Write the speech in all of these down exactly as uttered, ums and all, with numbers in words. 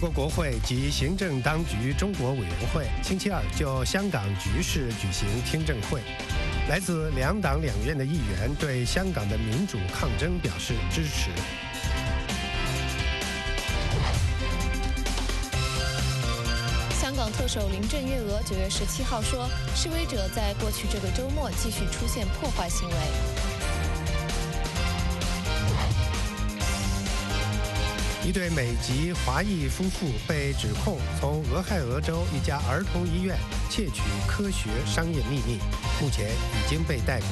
国国会及行政当局中国委员会星期二就香港局势举行听证会，来自两党两院的议员对香港的民主抗争表示支持。 香港特首林郑月娥九月十七号说，示威者在过去这个周末继续出现破坏行为。 一对美籍华裔夫妇被指控从俄亥俄州一家儿童医院窃取科学商业秘密，目前已经被逮捕。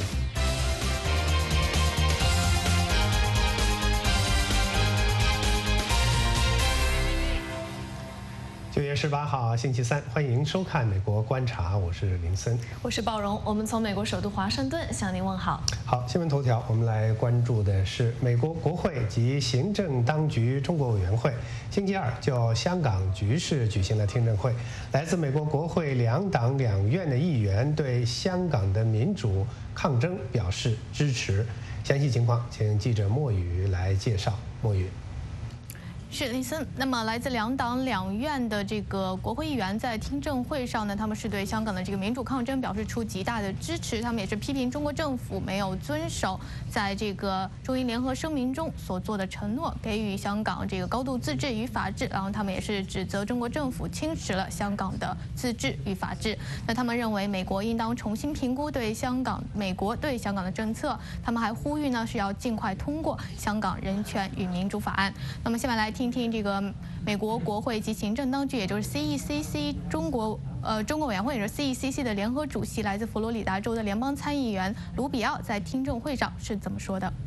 九月十八号，星期三，欢迎收看《美国观察》，我是林森， 我是鲍荣，我们从美国首都华盛顿向您问好。 好，新闻头条，我们来关注的是美国国会及行政当局中国委员会星期二就香港局势举行了听证会，来自美国国会两党两院的议员对香港的民主抗争表示支持。详细情况，请记者莫宇来介绍。莫宇。 是林森。那么，来自两党两院的这个国会议员在听证会上呢，他们是对香港的这个民主抗争表示出极大的支持。他们也是批评中国政府没有遵守在这个中英联合声明中所做的承诺，给予香港这个高度自治与法治。然后，他们也是指责中国政府侵蚀了香港的自治与法治。那他们认为，美国应当重新评估对香港美国对香港的政策。他们还呼吁呢，是要尽快通过香港人权与民主法案。那么，下面来听听这个美国国会及行政当局，也就是 C E C C 中国呃中国委员会，也就是 C E C C 的联合主席，来自佛罗里达州的联邦参议员卢比奥在听证会上是怎么说的。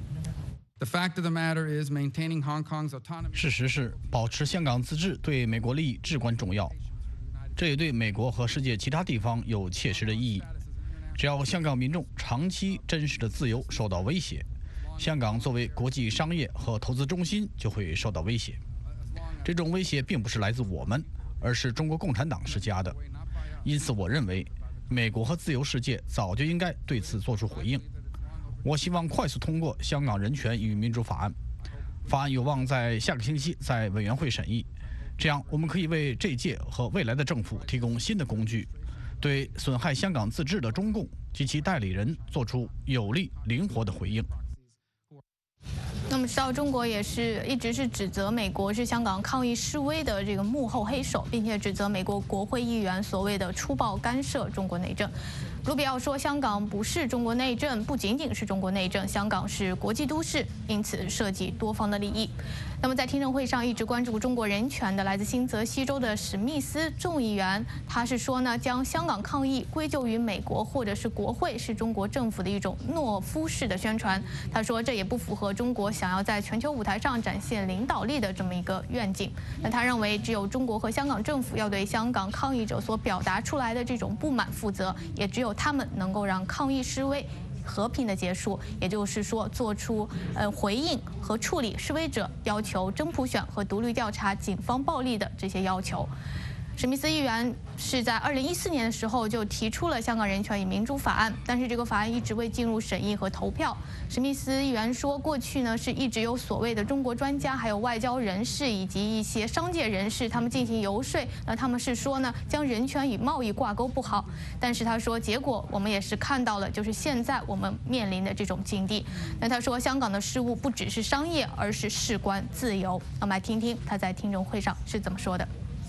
事实是，保持香港自治对美国利益至关重要，这也对美国和世界其他地方有切实的意义。只要香港民众长期真实的自由受到威胁，香港作为国际商业和投资中心就会受到威胁。这种威胁并不是来自我们，而是中国共产党施加的。因此，我认为美国和自由世界早就应该对此做出回应。我希望快速通过香港人权与民主法案，法案有望在下个星期在委员会审议。这样，我们可以为这届和未来的政府提供新的工具，对损害香港自治的中共及其代理人做出有力、灵活的回应。 那么，知道中国也是一直是指责美国是香港抗议示威的这个幕后黑手，并且指责美国国会议员所谓的粗暴干涉中国内政。卢比奥说，香港不是中国内政，不仅仅是中国内政，香港是国际都市，因此涉及多方的利益。那么，在听证会上一直关注中国人权的来自新泽西州的史密斯众议员，他是说呢，将香港抗议归咎于美国或者是国会是中国政府的一种懦夫式的宣传。他说，这也不符合中国想要在全球舞台上展现领导力的这么一个愿景。那他认为，只有中国和香港政府要对香港抗议者所表达出来的这种不满负责，也只有他们能够让抗议示威和平的结束，也就是说，做出呃回应和处理示威者要求真普选和独立调查警方暴力的这些要求。史密斯议员是在二零一四年的时候就提出了香港人权与民主法案，但是这个法案一直未进入审议和投票。史密斯议员说，过去呢是一直有所谓的中国专家、还有外交人士以及一些商界人士，他们进行游说，那他们是说呢将人权与贸易挂钩不好。但是他说，结果我们也是看到了，就是现在我们面临的这种境地。那他说，香港的事务不只是商业，而是事关自由。我们来听听他在听证会上是怎么说的。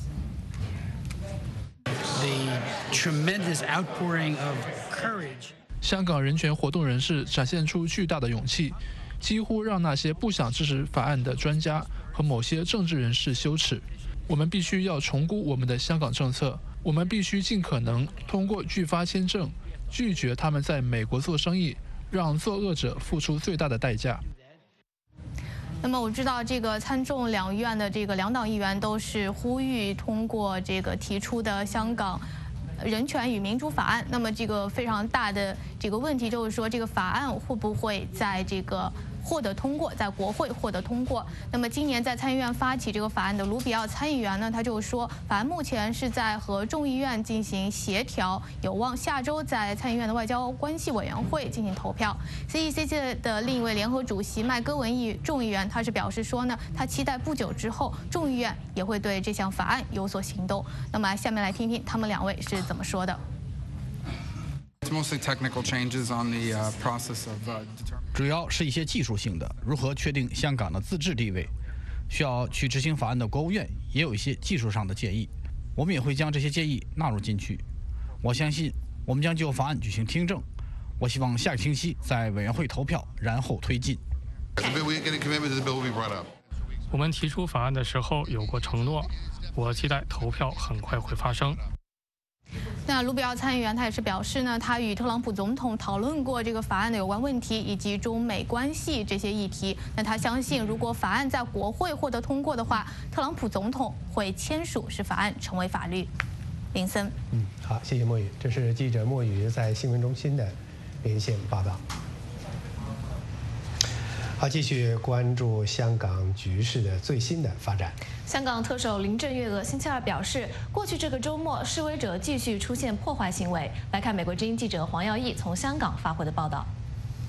香港人权活动人士展现出巨大的勇气，几乎让那些不想支持法案的专家和某些政治人士羞耻。我们必须要重估我们的香港政策，我们必须尽可能通过拒发签证，拒绝他们在美国做生意，让作恶者付出最大的代价。 那么我知道，这个参众两院的这个两党议员都是呼吁通过这个提出的香港人权与民主法案。那么这个非常大的这个问题就是说，这个法案会不会在这个获得通过，在国会获得通过。那么今年在参议院发起这个法案的卢比奥参议员呢，他就说，法案目前是在和众议院进行协调，有望下周在参议院的外交关系委员会进行投票。C E C C 的另一位联合主席麦戈文议众议员，他是表示说呢，他期待不久之后众议院也会对这项法案有所行动。那么下面来听听他们两位是怎么说的。 主要是一些技术性的，如何确定香港的自治地位，需要去执行法案的国务院也有一些技术上的建议，我们也会将这些建议纳入进去。我相信我们将就法案举行听证，我希望下个星期在委员会投票，然后推进。 我们提出法案的时候有过承诺，我期待投票很快会发生。 那卢比奥参议员他也是表示呢，他与特朗普总统讨论过这个法案的有关问题以及中美关系这些议题。那他相信，如果法案在国会获得通过的话，特朗普总统会签署使法案成为法律。林森， 嗯，好，谢谢莫宇，这是记者莫宇在新闻中心的连线报道。好，继续关注香港局势的最新的发展。 香港特首林郑月娥星期二表示，过去这个周末示威者继续出现破坏行为。来看美国之音记者黄耀义从香港发回的报道。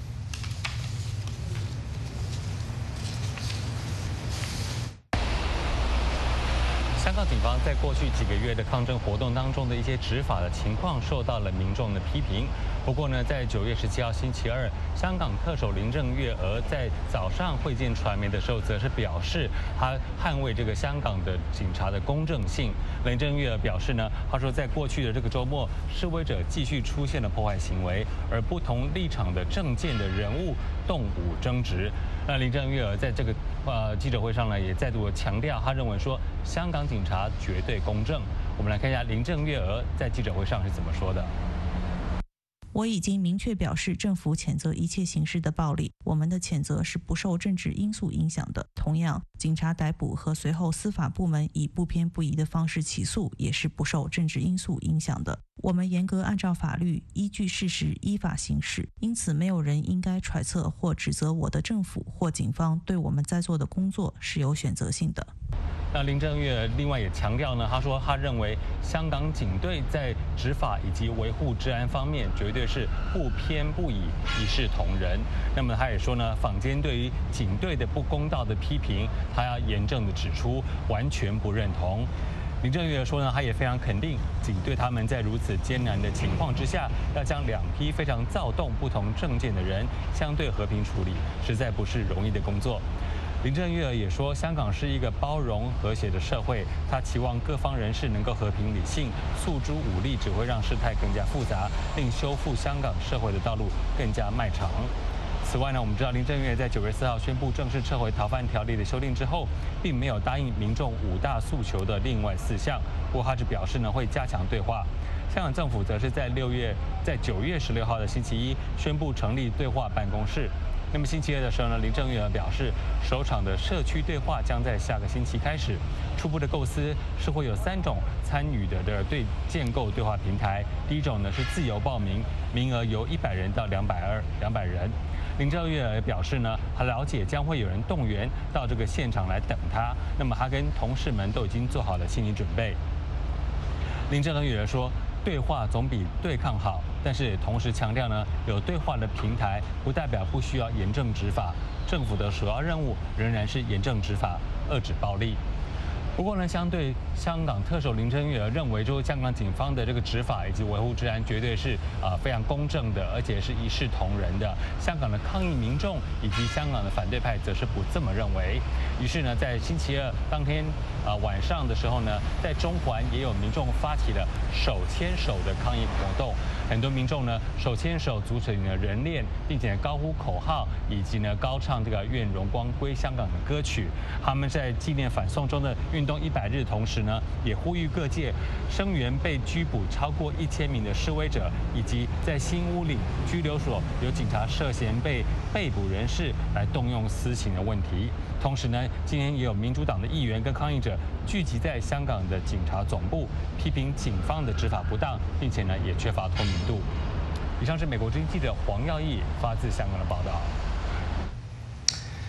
香港警方在过去几个月的抗争活动当中的一些执法的情况受到了民众的批评。不过呢，在九月十七号星期二，香港特首林郑月娥在早上会见传媒的时候，则是表示她捍卫这个香港的警察的公正性。林郑月娥表示呢，她说在过去的这个周末，示威者继续出现了破坏行为，而不同立场的政见的人物动武争执。那林郑月娥在这个呃记者会上呢，也再度强调，她认为说香港警察绝对公正。我们来看一下林郑月娥在记者会上是怎么说的。 我已经明确表示，政府谴责一切形式的暴力，我们的谴责是不受政治因素影响的。同样，警察逮捕和随后司法部门以不偏不倚的方式起诉，也是不受政治因素影响的。我们严格按照法律，依据事实依法行事，因此没有人应该揣测或指责我的政府或警方对我们在做的工作是有选择性的。 那林郑月娥另外也强调呢，他说他认为香港警队在执法以及维护治安方面绝对是不偏不倚，一视同仁。那么他也说呢，坊间对于警队的不公道的批评，他要严正的指出，完全不认同。林郑月娥说呢，他也非常肯定警队他们在如此艰难的情况之下，要将两批非常躁动、不同政见的人相对和平处理，实在不是容易的工作。林郑月娥也说，香港是一个包容和谐的社会，她期望各方人士能够和平理性，诉诸武力只会让事态更加复杂，令修复香港社会的道路更加漫长。此外呢，我们知道林郑月娥在九月四号宣布正式撤回逃犯条例的修订之后，并没有答应民众五大诉求的另外四项，不过她只表示呢会加强对话。香港政府则是在六月，在九月十六号的星期一宣布成立对话办公室。那么星期二的时候呢，林郑月娥表示，首场的社区对话将在下个星期开始。初步的构思是会有三种参与的的对建构对话平台。第一种呢是自由报名，名额由一百人到两百二两百人。林郑月娥表示呢，她了解将会有人动员到这个现场来等她，那么她跟同事们都已经做好了心理准备。林郑月娥说，对话总比对抗好，但是也同时强调呢，有对话的平台不代表不需要严正执法，政府的首要任务仍然是严正执法，遏制暴力。不过呢，相对香港特首林郑月娥认为，就是香港警方的这个执法以及维护治安绝对是啊、呃、非常公正的，而且是一视同仁的。香港的抗议民众以及香港的反对派则是不这么认为。于是呢，在星期二当天啊、呃、晚上的时候呢，在中环也有民众发起了手牵手的抗议活动。很多民众呢手牵手组成了人链，并且高呼口号，以及呢高唱这个“愿荣光归香港”的歌曲。他们在纪念反送中的运动一百日的同时呢，也呼吁各界声援被拘捕超过一千名的示威者，以及在新屋岭拘留所有警察涉嫌被被捕人士来动用私刑的问题。同时呢，今天也有民主党的议员跟抗议者聚集在香港的警察总部，批评警方的执法不当，并且呢也缺乏透明度。以上是美国之音记者黄耀义发自香港的报道。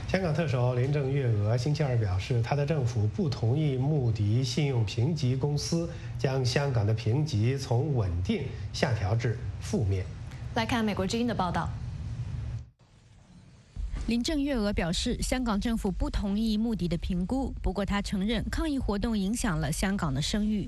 香港特首林郑月娥星期二表示，她的政府不同意穆迪信用评级公司将香港的评级从稳定下调至负面。 来看美国之音的报道。 林郑月娥表示，香港政府不同意穆迪的评估，不过她承认抗议活动影响了香港的声誉。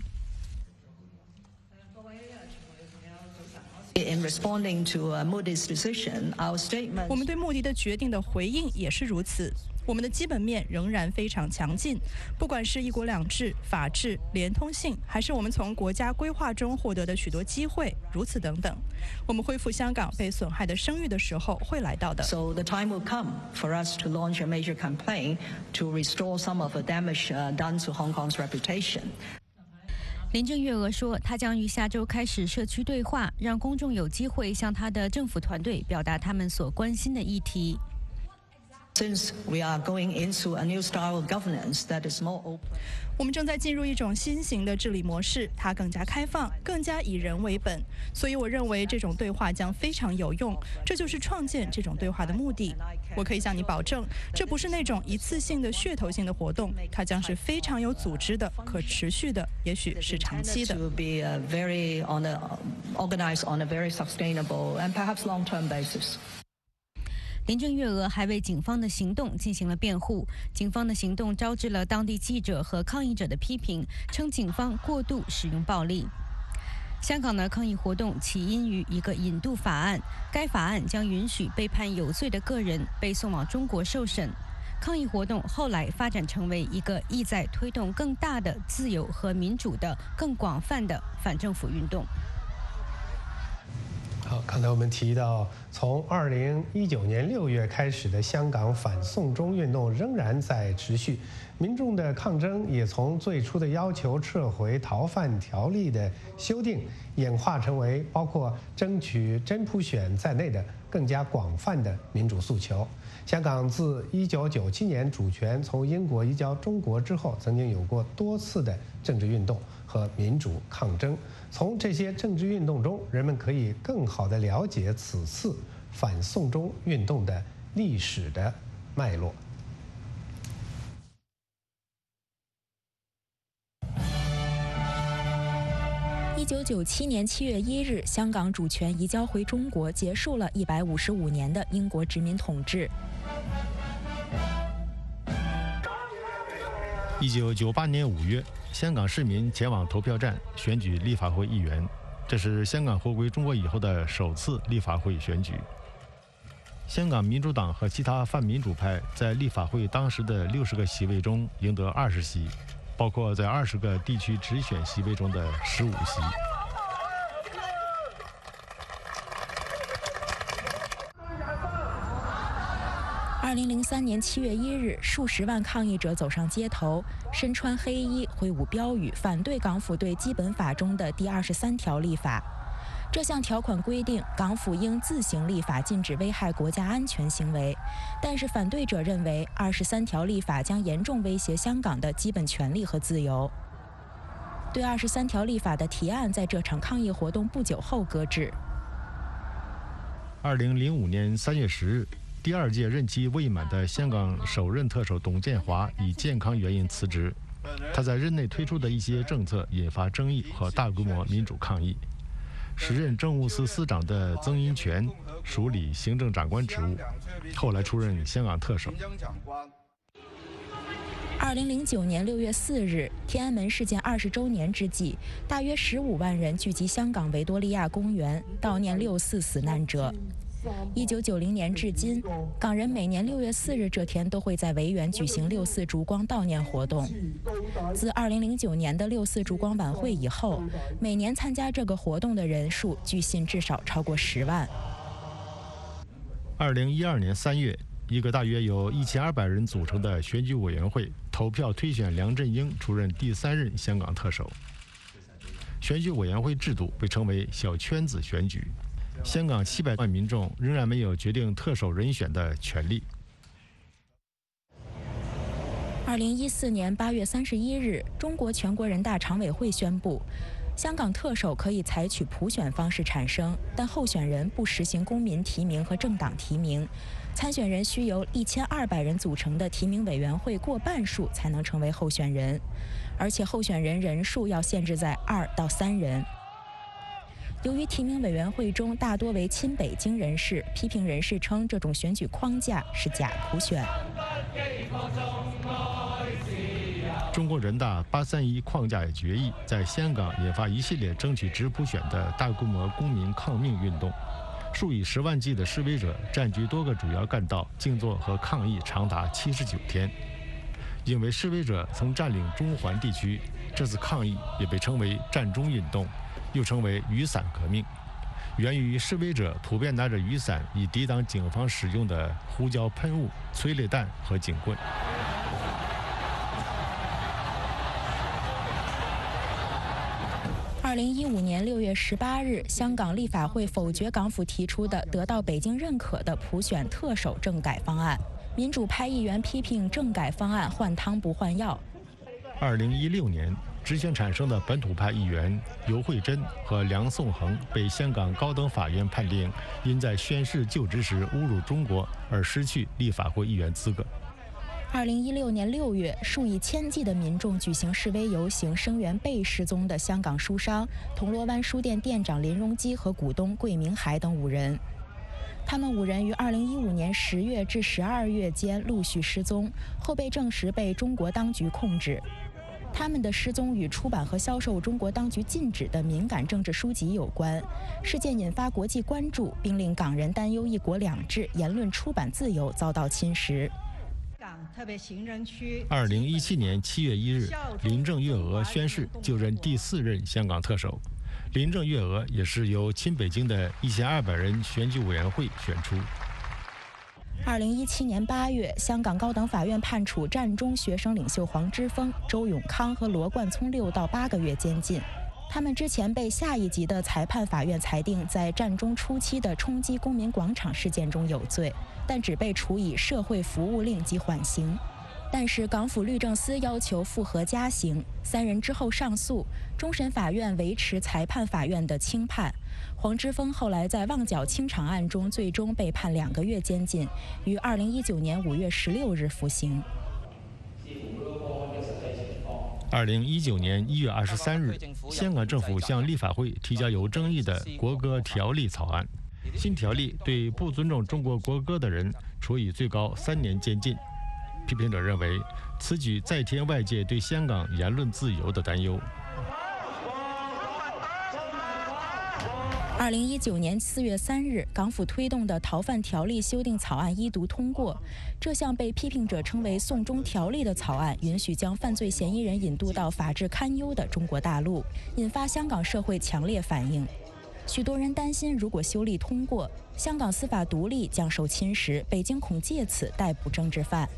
In responding to Moody's decision, our statement. 我们对穆迪的决定的回应也是如此。我们的基本面仍然非常强劲，不管是一国两制、法治、连通性，还是我们从国家规划中获得的许多机会，如此等等。我们恢复香港被损害的声誉的时候会来到的。 So the time will come for us to launch a major campaign to restore some of the damage done to Hong Kong's reputation. 林郑月娥说，她将于下周开始社区对话，让公众有机会向她的政府团队表达他们所关心的议题。 Since we are going into a new style of governance that is more open. 我们正在进入一种新型的治理模式，它更加开放，更加以人为本。所以我认为这种对话将非常有用，这就是创建这种对话的目的。我可以向你保证，这不是那种一次性的噱头性的活动，它将是非常有组织的、可持续的，也许是长期的。 To be very on a organized on a very sustainable and perhaps long-term basis. 林郑月娥还为警方的行动进行了辩护。警方的行动招致了当地记者和抗议者的批评，称警方过度使用暴力。香港的抗议活动起因于一个引渡法案，该法案将允许被判有罪的个人被送往中国受审。抗议活动后来发展成为一个意在推动更大的自由和民主的、更广泛的反政府运动。 好，刚才我们提到，从二零一九年六月开始的香港反送中运动仍然在持续，民众的抗争也从最初的要求撤回逃犯条例的修订，演化成为包括争取真普选在内的更加广泛的民主诉求。香港自一九九七年主权从英国移交中国之后，曾经有过多次的政治运动和民主抗争。从这些政治运动中，人们可以更好地了解此次反送中运动的历史的脉络。 一九九七年七月一日，香港主权移交回中国，结束了一百五十五年的英国殖民统治。 一九九八年五月，香港市民前往投票站选举立法会议员，这是香港回归中国以后的首次立法会选举。香港民主党和其他泛民主派在立法会当时的六十个席位中赢得二十席，包括在二十个地区直选席位中的十五席。 二零零三年七月一日，数十万抗议者走上街头，身穿黑衣，挥舞标语，反对港府对基本法中的第二十三条立法。这项条款规定，港府应自行立法禁止危害国家安全行为。但是反对者认为，二十三条立法将严重威胁香港的基本权利和自由。对二十三条立法的提案在这场抗议活动不久后搁置。 二零零五年三月十日。第二届任期未满的香港首任特首董建华以健康原因辞职，他在任内推出的一些政策引发争议和大规模民主抗议。时任政务司司长的曾荫权署理行政长官职务，后来出任香港特首。 二零零九年六月四日，天安门事件二十周年之际，大约十五万人聚集香港维多利亚公园，悼念六四死难者。一九九零年至今，港人每年六月四日这天都会在维园举行六四烛光悼念活动。自二零零九年的六四烛光晚会以后，每年参加这个活动的人数据信至少超过十万。 二零一二年三月，一个大约由一千二百人组成的选举委员会投票推选梁振英出任第三任香港特首。选举委员会制度被称为小圈子选举。香港七百万民众仍然没有决定特首人选的权利。 二零一四年八月三十一日，中国全国人大常委会宣布，香港特首可以采取普选方式产生，但候选人不实行公民提名和政党提名。 参选人需由一千二百人组成的提名委员会过半数才能成为候选人，而且候选人人数要限制在二到三人。由于提名委员会中大多为亲北京人士，批评人士称这种选举框架是假普选。 中国人大八三一框架决议在香港引发一系列争取直普选的大规模公民抗命运动，数以十万计的示威者占据多个主要干道，静坐和抗议长达七十九天。因为示威者曾占领中环地区，这次抗议也被称为占中运动，又称为雨伞革命，源于示威者普遍拿着雨伞以抵挡警方使用的胡椒喷雾、催泪弹和警棍。 二零一五年六月十八日，香港立法会否决港府提出的得到北京认可的普选特首政改方案。民主派议员批评政改方案换汤不换药。 二零一六年，直选产生的本土派议员尤惠珍和梁颂恒被香港高等法院判定因在宣誓就职时侮辱中国而失去立法会议员资格。 二零一六年六月，数以千计的民众举行示威游行，声援被失踪的香港书商铜锣湾书店店长林荣基和股东桂明海等五人。他们五人于二零一五年十月至十二月间陆续失踪，后被证实被中国当局控制。他们的失踪与出版和销售中国当局禁止的敏感政治书籍有关。事件引发国际关注，并令港人担忧一国两制、言论出版自由遭到侵蚀。 二零一七年七月一日，林郑月娥宣誓就任第四任香港特首。林郑月娥也是由亲北京的一千二百人选举委员会选出。 二零一七年八月，香港高等法院判处战中学生领袖黄之锋、周永康和罗冠聪六到八个月监禁。他们之前被下一级的裁判法院裁定在战中初期的冲击公民广场事件中有罪，但只被处以社会服务令及缓刑。但是港府律政司要求复核加刑，三人之后上诉，终审法院维持裁判法院的轻判。黄之锋后来在旺角清场案中最终被判两个月监禁，于二零一九年五月十六日服刑。 二零一九年一月二十三日，香港政府向立法会提交有争议的国歌条例草案。新条例对不尊重中国国歌的人处以最高三年监禁。批评者认为，此举再添外界对香港言论自由的担忧。 二零一九年四月三日，港府推动的逃犯条例修订草案一读通过。这项被批评者称为“送中条例”的草案，允许将犯罪嫌疑人引渡到法治堪忧的中国大陆，引发香港社会强烈反应。许多人担心，如果修例通过，香港司法独立将受侵蚀，北京恐借此逮捕政治犯。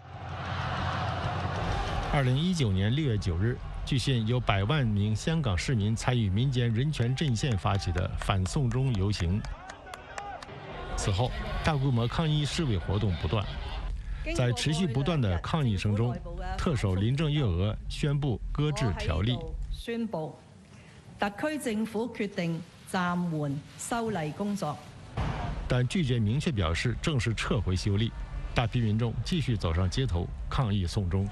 二零一九年六月九日，据信有百万名香港市民参与民间人权阵线发起的反送中游行。此后，大规模抗议示威活动不断。在持续不断的抗议声中，特首林郑月娥宣布搁置条例。 宣布，特區政府決定暫緩修例工作， 但拒絕明確表示正式撤回修例。大批民眾繼續走上街頭抗議送中。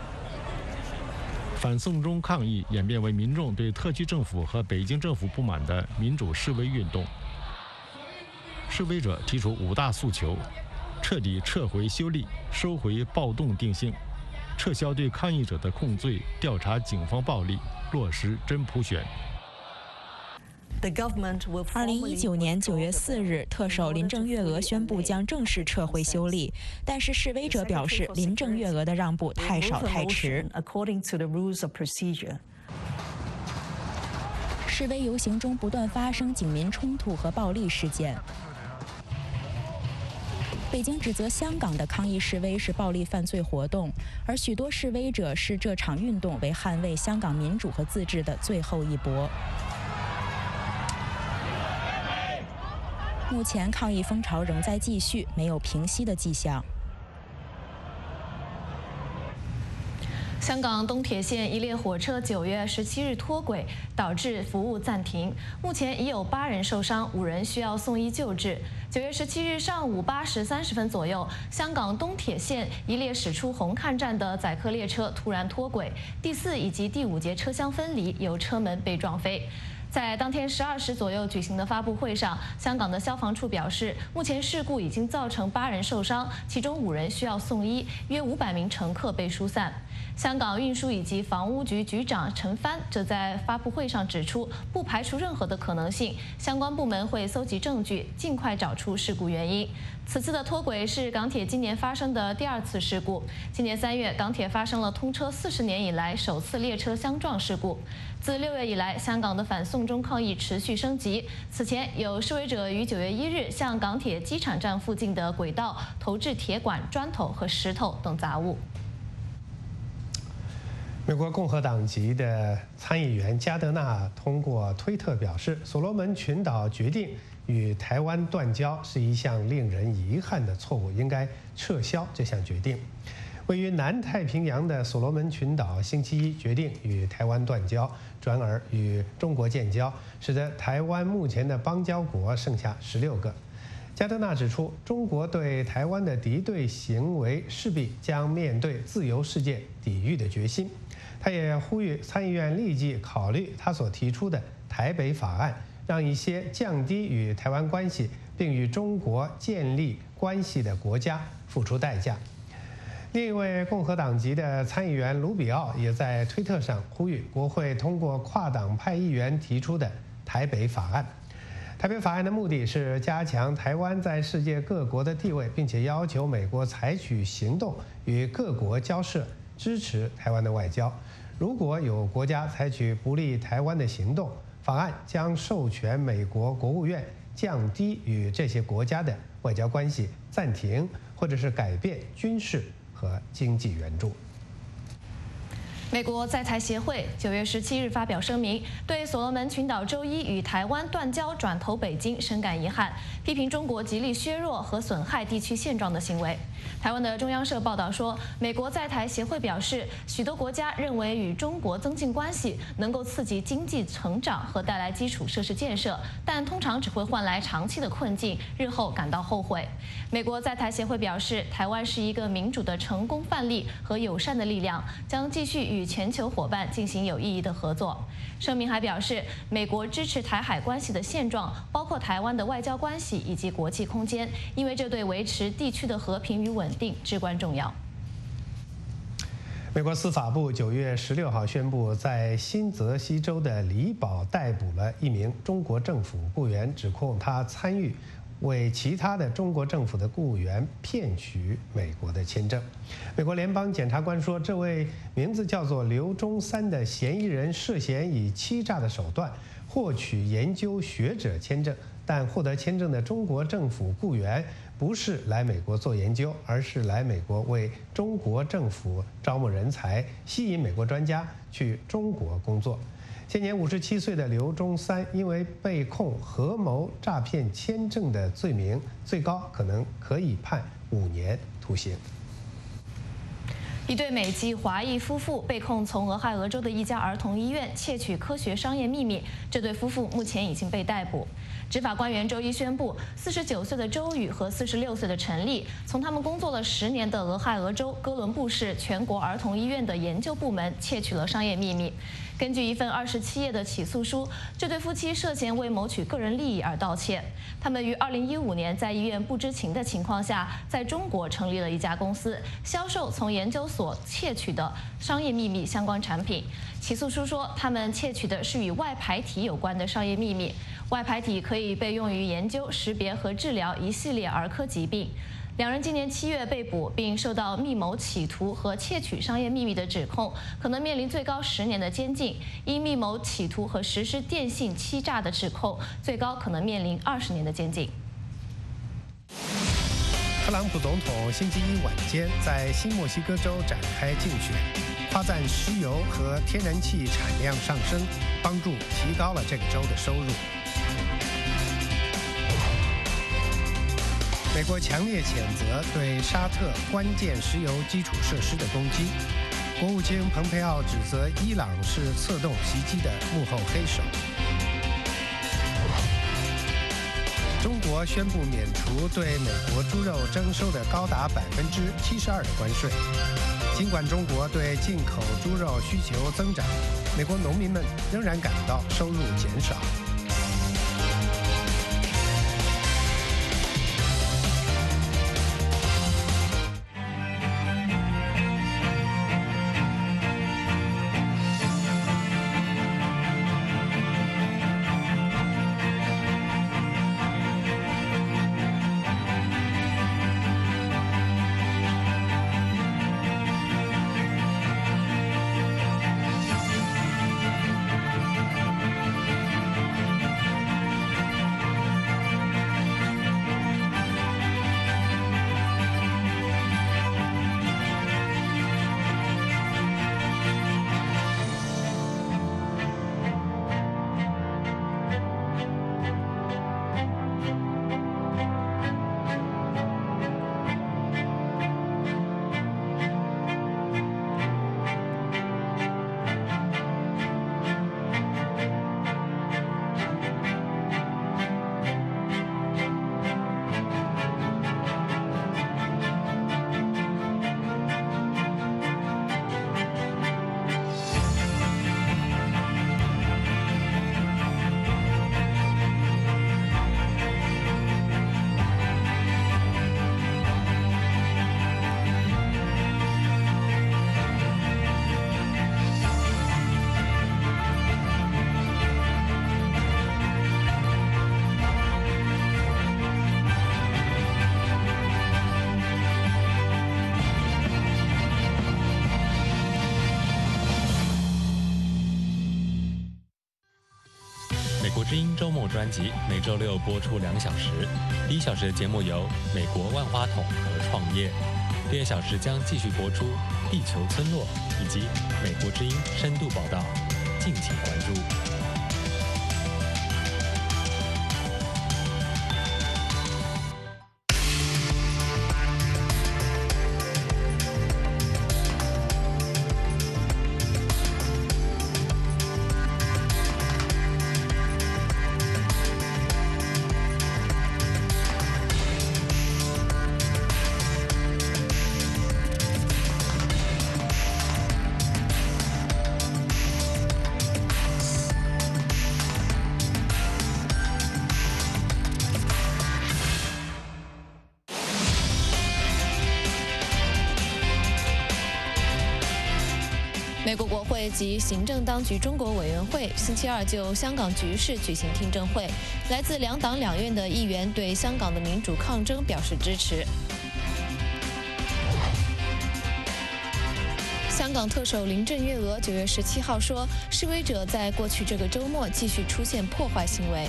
反送中抗议演变为民众对特区政府和北京政府不满的民主示威运动。示威者提出五大诉求：彻底撤回修例，收回暴动定性，撤销对抗议者的控罪，调查警方暴力，落实真普选。 二零一九年九月四日，特首林郑月娥宣布将正式撤回修例，但是示威者表示林郑月娥的让步太少太迟。示威游行中不断发生警民冲突和暴力事件。北京指责香港的抗议示威是暴力犯罪活动，而许多示威者视这场运动为捍卫香港民主和自治的最后一搏。目前抗议风潮仍在继续，没有平息的迹象。 香港东铁线一列火车九月十七日脱轨，导致服务暂停。目前已有八人受伤，五人需要送医救治。九月十七日上午八时三十分左右，香港东铁线一列驶出红磡站的载客列车突然脱轨，第四以及第五节车厢分离，有车门被撞飞。 在当天十二时左右举行的发布会上，香港的消防处表示，目前事故已经造成八人受伤，其中五人需要送医，约五百名乘客被疏散。香港运输以及房屋局局长陈帆则在发布会上指出，不排除任何的可能性，相关部门会搜集证据，尽快找出事故原因。 此次的脱轨是港铁今年发生的第二次事故。今年三月，港铁发生了通车四十年以来首次列车相撞事故。自六月以来，香港的反送中抗议持续升级。此前，有示威者于九月一日向港铁机场站附近的轨道投掷铁管、砖头和石头等杂物。 美国共和党籍的参议员加德纳通过推特表示，所罗门群岛决定与台湾断交是一项令人遗憾的错误，应该撤销这项决定。位于南太平洋的所罗门群岛星期一决定与台湾断交，转而与中国建交，使得台湾目前的邦交国剩下十六个。加德纳指出，中国对台湾的敌对行为势必将面对自由世界抵御的决心。 他也呼吁参议院立即考虑他所提出的台北法案，让一些降低与台湾关系并与中国建立关系的国家付出代价。另一位共和党籍的参议员卢比奥也在推特上呼吁国会通过跨党派议员提出的台北法案。台北法案的目的是加强台湾在世界各国的地位，并且要求美国采取行动与各国交涉，支持台湾的外交。 如果有国家采取不利台湾的行动，法案将授权美国国务院降低与这些国家的外交关系，暂停或者是改变军事和经济援助。 美国在台协会九月十七日发表声明，对所罗门群岛周一与台湾断交转投北京深感遗憾，批评中国极力削弱和损害地区现状的行为。台湾的中央社报道说，美国在台协会表示，许多国家认为与中国增进关系能够刺激经济成长和带来基础设施建设，但通常只会换来长期的困境，日后感到后悔。美国在台协会表示，台湾是一个民主的成功范例和友善的力量，将继续与 与全球伙伴进行有意义的合作。声明还表示，美国支持台海关系的现状，包括台湾的外交关系以及国际空间，因为这对维持地区的和平与稳定至关重要。 美国司法部九月十六号宣布，在新泽西州的里堡逮捕了一名中国政府雇员，指控他参与 为其他的中国政府的雇员骗取美国的签证。美国联邦检察官说，这位名字叫做刘中三的嫌疑人涉嫌以欺诈的手段获取研究学者签证，但获得签证的中国政府雇员不是来美国做研究，而是来美国为中国政府招募人才，吸引美国专家去中国工作。 现年五十七岁的刘中三，因为被控合谋诈骗签证的罪名，最高可能可以判五年徒刑。 一对美籍华裔夫妇被控从俄亥俄州的一家儿童医院窃取科学商业秘密，这对夫妇目前已经被逮捕。执法官员周一宣布，四十九岁的周宇和四十六岁的陈丽，从他们工作了十年的俄亥俄州哥伦布市全国儿童医院的研究部门窃取了商业秘密。 根据一份二十七页的起诉书，这对夫妻涉嫌为谋取个人利益而盗窃。他们于二零一五年在医院不知情的情况下，在中国成立了一家公司，销售从研究所窃取的商业秘密相关产品。起诉书说，他们窃取的是与外牌体有关的商业秘密。外牌体可以被用于研究、识别和治疗一系列儿科疾病。 两人今年七月被捕，并受到密谋企图和窃取商业秘密的指控，可能面临最高十年的监禁；因密谋企图和实施电信欺诈的指控，最高可能面临二十年的监禁。 特朗普总统星期一晚间在新墨西哥州展开竞选，夸赞石油和天然气产量上升，帮助提高了这个州的收入。 美国强烈谴责对沙特关键石油基础设施的攻击。 国务卿蓬佩奥指责伊朗是策动袭击的幕后黑手。中国宣布免除对美国猪肉征收的高达百分之七十二的关税。尽管中国对进口猪肉需求增长，美国农民们仍然感到收入减少。 知音周末专辑每周六播出两小时，第一小时的节目由美国万花筒和创业，第二小时将继续播出地球村落以及美国之音深度报道，敬请关注。 美国国会及行政当局中国委员会星期二就香港局势举行听证会，来自两党两院的议员对香港的民主抗争表示支持。香港特首林郑月娥九月十七号说，示威者在过去这个周末继续出现破坏行为。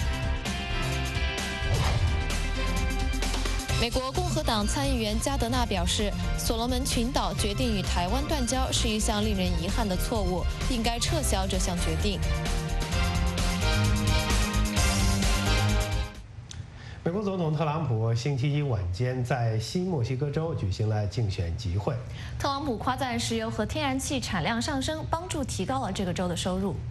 美国共和党参议员加德纳表示，所罗门群岛决定与台湾断交是一项令人遗憾的错误，应该撤销这项决定。 美国总统特朗普星期一晚间在新墨西哥州举行了竞选集会。 特朗普夸赞石油和天然气产量上升，帮助提高了这个州的收入。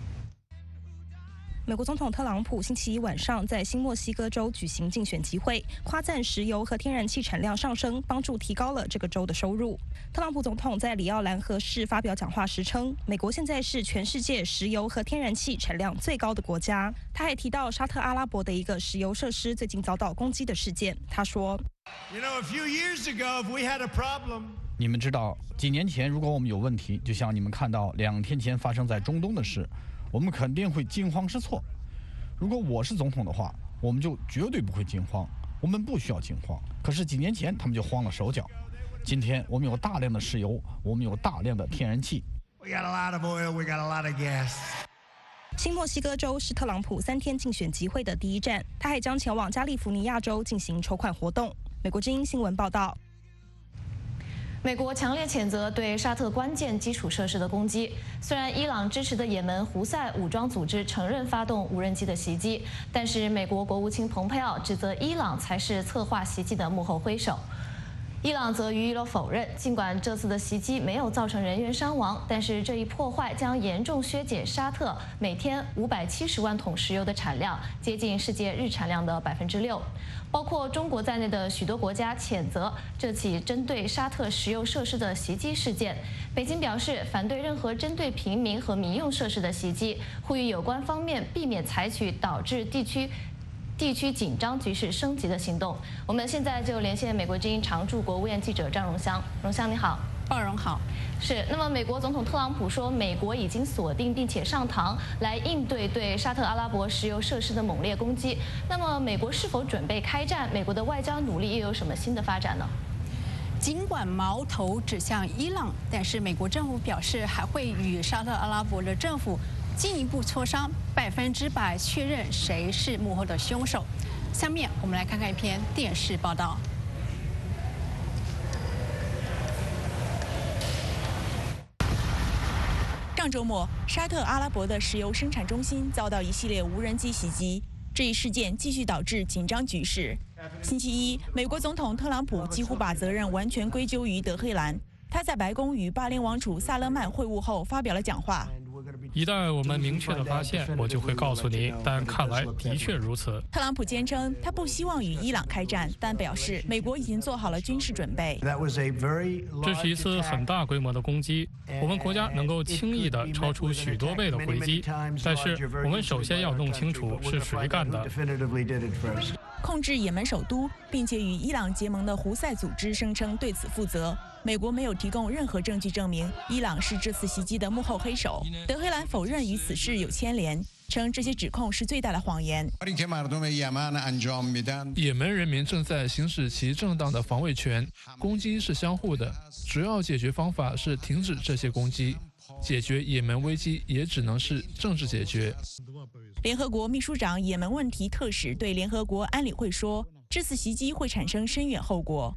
美国总统特朗普星期一晚上在新墨西哥州举行竞选集会，夸赞石油和天然气产量上升，帮助提高了这个州的收入。特朗普总统在里奥兰河市发表讲话时称，美国现在是全世界石油和天然气产量最高的国家。他还提到沙特阿拉伯的一个石油设施最近遭到攻击的事件。他说 You know, a few years ago, if we had a problem, 你们知道，几年前如果我们有问题，就像你们看到两天前发生在中东的事，我们肯定会惊慌失措。如果我是总统的话，我们就绝对不会惊慌，我们不需要惊慌。可是几年前他们就慌了手脚。今天我们有大量的石油，我们有大量的天然气。 we got a lot of oil, we got a lot of gas. 新墨西哥州是特朗普三天竞选集会的第一站，他还将前往加利福尼亚州进行筹款活动。美国之音新闻报道。 美国强烈谴责对沙特关键基础设施的攻击。虽然伊朗支持的也门胡塞武装组织承认发动无人机的袭击，但是美国国务卿蓬佩奥指责伊朗才是策划袭击的幕后黑手。 伊朗则予以了否认。尽管这次的袭击没有造成人员伤亡，但是这一破坏将严重削减沙特每天五百七十万桶石油的产量，接近世界日产量的百分之六。包括中国在内的许多国家谴责这起针对沙特石油设施的袭击事件。北京表示反对任何针对平民和民用设施的袭击，呼吁有关方面避免采取导致地区。地区紧张局势升级的行动。我们现在就连线美国之音常驻国务院记者张荣香。荣香你好。 鲍荣好。 是。那么美国总统特朗普说，美国已经锁定并且上膛来应对对沙特阿拉伯石油设施的猛烈攻击。那么美国是否准备开战？美国的外交努力又有什么新的发展呢？ 尽管矛头指向伊朗，但是美国政府表示还会与沙特阿拉伯的政府进一步磋商，百分之百确认谁是幕后的凶手。下面我们来看看一篇电视报道。 上周末，沙特阿拉伯的石油生产中心遭到一系列无人机袭击，这一事件继续导致紧张局势。星期一，美国总统特朗普几乎把责任完全归咎于德黑兰。他在白宫与巴林王储萨勒曼会晤后发表了讲话。 一旦我们明确的发现，我就会告诉你。但看来的确如此。 特朗普坚称他不希望与伊朗开战，但表示美国已经做好了军事准备。 这是一次很大规模的攻击，我们国家能够轻易地超出许多倍的回击，但是我们首先要弄清楚是谁干的。 控制也门首都，并且与伊朗结盟的胡塞组织声称对此负责。美国没有提供任何证据证明伊朗是这次袭击的幕后黑手。德黑兰否认与此事有牵连，称这些指控是最大的谎言。 也门人民正在行使其正当的防卫权，攻击是相互的，主要解决方法是停止这些攻击。解决也门危机也只能是政治解决。 联合国秘书长也门问题特使对联合国安理会说，这次袭击会产生深远后果。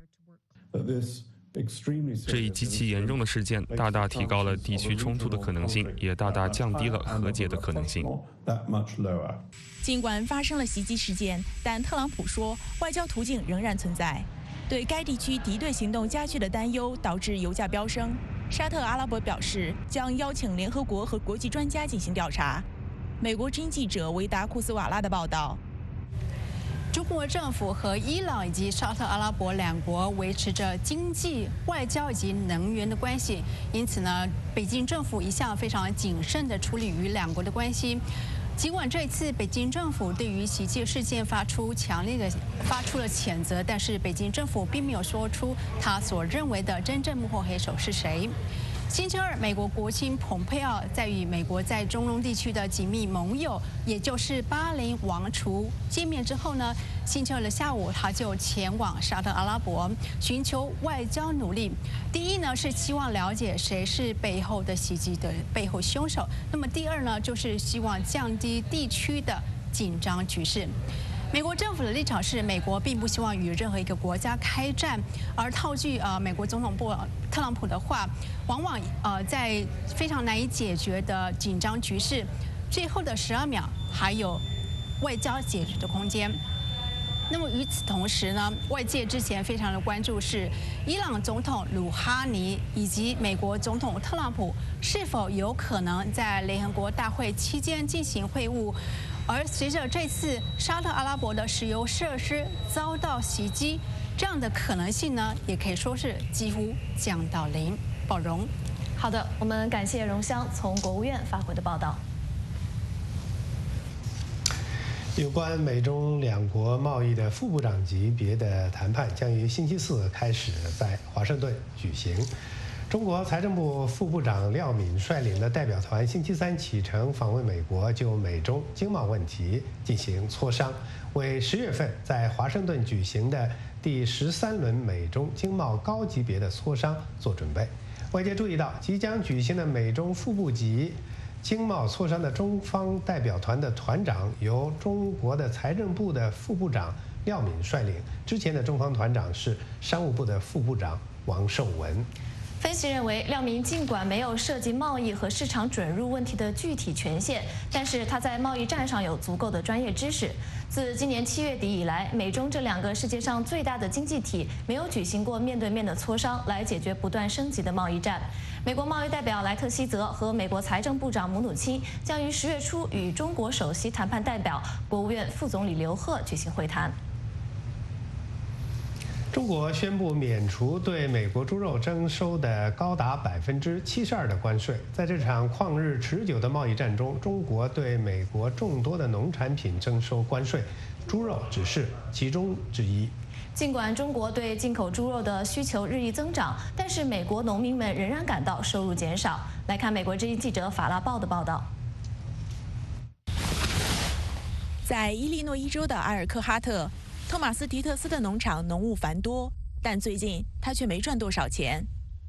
这一极其严重的事件大大提高了地区冲突的可能性，也大大降低了和解的可能性。 尽管发生了袭击事件，但特朗普说外交途径仍然存在。对该地区敌对行动加剧的担忧导致油价飙升。沙特阿拉伯表示将邀请联合国和国际专家进行调查。美国之音记者维达库斯瓦拉的报道。 中国政府和伊朗以及沙特阿拉伯两国维持着经济、外交以及能源的关系，因此呢，北京政府一向非常谨慎地处理与两国的关系。尽管这次北京政府对于袭击事件发出强烈的发出了谴责，但是北京政府并没有说出他所认为的真正幕后黑手是谁。星期二，美国国务卿蓬佩奥在与美国在中东地区的紧密盟友，也就是巴林王储见面之后呢，星期二的下午他就前往沙特阿拉伯寻求外交努力。第一呢是希望了解谁是背后的袭击的背后凶手，那么第二呢就是希望降低地区的紧张局势。美国政府的立场是，美国并不希望与任何一个国家开战，而套句呃美国总统布特朗普的话，往往呃在非常难以解决的紧张局势，最后的十二秒还有外交解决的空间。那么与此同时呢，外界之前非常的关注是伊朗总统鲁哈尼以及美国总统特朗普是否有可能在联合国大会期间进行会晤。而随着这次沙特阿拉伯的石油设施遭到袭击，这样的可能性呢，也可以说是几乎降到零。宝荣， 好的，我们感谢荣香从国务院发回的报道。 有关美中两国贸易的副部长级别的谈判将于星期四开始在华盛顿举行。中国财政部副部长廖敏率领的代表团星期三启程访问美国，就美中经贸问题进行磋商，为十月份在华盛顿举行的第十三轮美中经贸高级别的磋商做准备。外界注意到，即将举行的美中副部级经贸磋商的中方代表团的团长由中国的财政部的副部长廖敏率领，之前的中方团长是商务部的副部长王受文。 分析认为，廖明尽管没有涉及贸易和市场准入问题的具体权限，但是他在贸易战上有足够的专业知识。自今年七月底以来，美中这两个世界上最大的经济体没有举行过面对面的磋商，来解决不断升级的贸易战。美国贸易代表莱特希泽和美国财政部长姆努钦将于十月初与中国首席谈判代表、国务院副总理刘鹤举行会谈。 中国宣布免除对美国猪肉征收的高达百分之七十二的关税。在这场旷日持久的贸易战中，中国对美国众多的农产品征收关税，猪肉只是其中之一。 尽管中国对进口猪肉的需求日益增长，但是美国农民们仍然感到收入减少。来看美国之音记者法拉报的报道。 在伊利诺伊州的阿尔克哈特，托马斯·迪特斯的农场农务繁多，但最近他却没赚多少钱。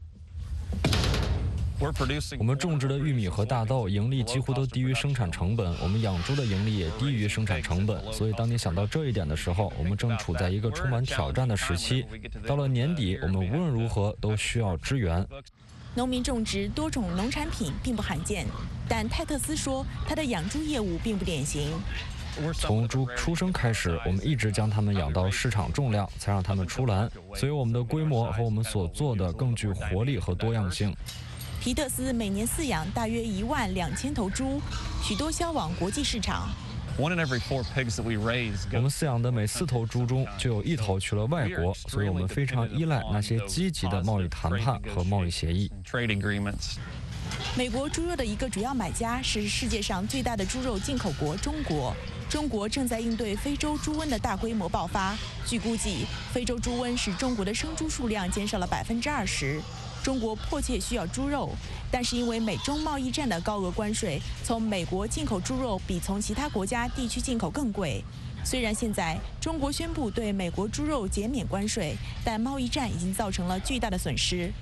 我们种植的玉米和大豆盈利几乎都低于生产成本，我们养猪的盈利也低于生产成本。所以，当你想到这一点的时候，我们正处在一个充满挑战的时期。到了年底，我们无论如何都需要支援。 农民种植多种农产品并不罕见，但泰特斯说，他的养猪业务并不典型。 从猪出生开始，我们一直将它们养到市场重量，才让它们出栏。所以我们的规模和我们所做的更具活力和多样性。 皮特斯每年饲养大约一万两千头猪，许多销往国际市场。 我们饲养的每四头猪中就有一头去了外国，所以我们非常依赖那些积极的贸易谈判和贸易协议。 美国猪肉的一个主要买家是世界上最大的猪肉进口国中国。中国正在应对非洲猪瘟的大规模爆发。据估计，非洲猪瘟使中国的生猪数量减少了百分之二十。中国迫切需要猪肉，但是因为美中贸易战的高额关税，从美国进口猪肉比从其他国家地区进口更贵。虽然现在中国宣布对美国猪肉减免关税，但贸易战已经造成了巨大的损失。